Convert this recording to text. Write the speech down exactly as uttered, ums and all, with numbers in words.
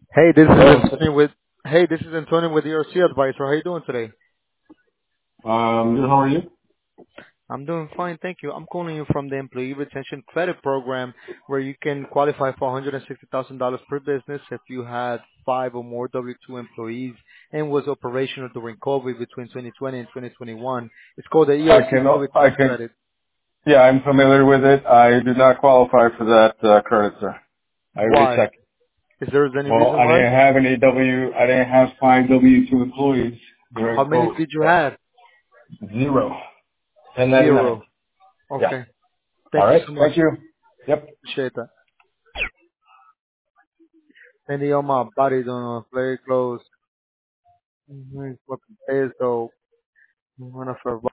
Hey, this is Hello. Antonio with Hey, this is Antonio with E R C Advisor. How you doing today? Um, good. How are you? I'm doing fine, thank you. I'm calling you from the Employee Retention Credit Program, where you can qualify for one hundred sixty thousand dollars per business if you had five or more W two employees and was operational during COVID between twenty twenty and twenty twenty-one. It's called the I E R C can. COVID I tax can. credit. Yeah, I'm familiar with it. I do not qualify for that uh, credit, sir. I already Why? checked. Is there any Well, reason I why? didn't have any W. I didn't have five W two employees during How many COVID. did you have? Zero. ten ninety-nine. Zero. Yeah. Okay. All Thank you right. so much. Thank you. Yep. Appreciate that. Any on my body doing very close. Mm-hmm. Fucking peso. Una